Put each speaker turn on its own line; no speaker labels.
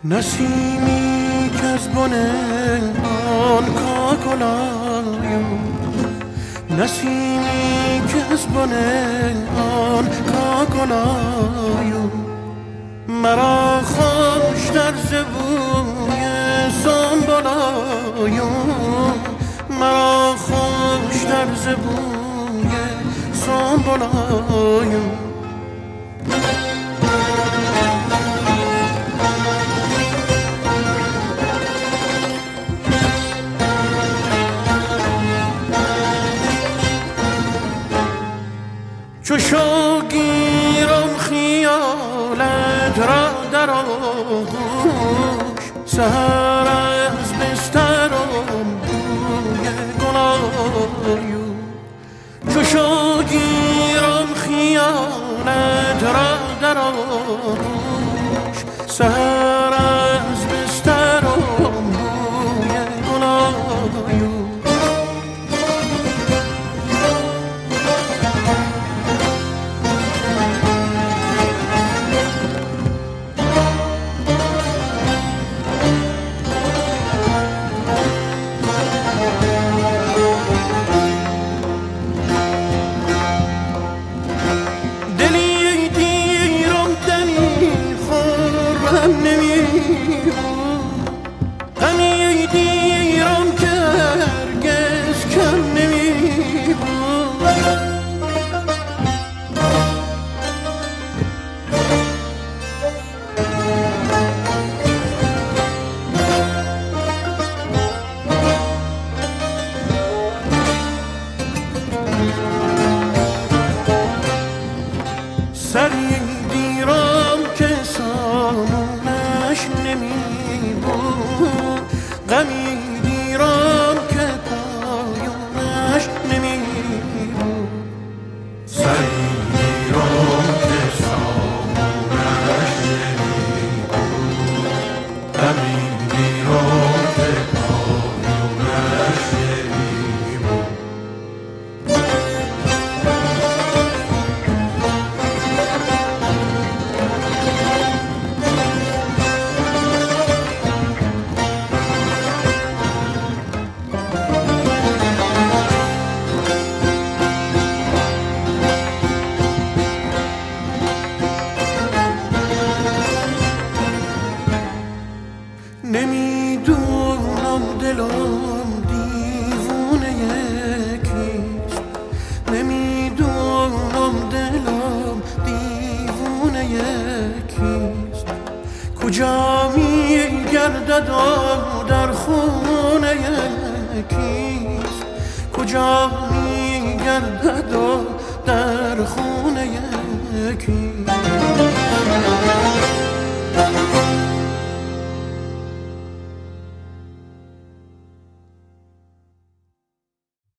نسیمی که از بن آن کاکلایو، نسیمی که از بن آن کاکلایو، مرا خوش در زبوی سنبلایو، مرا خوش در زبوی سنبلایو. چو شوگیرم خیالت را در آغوش، سحر از بسترم بوی گلایو. چو شوگیرم خیالت را در آغوش، سحر از بسترم بوی گلایو. غمی دیرم که هرگز کم نمی بود، سری دیرم که سامونش نمی بود، غمی دیرم که پایانش نمی بود.
سری دیرم که سامونش نمی بود، غمی دیرم که پایانش نمی بود.
نمیدونم دلم دیوونه کیست، نمیدونم دلم دیوونه کیست. کجا میگردد در خونه کیست، کجا میگردد در خونه کیست.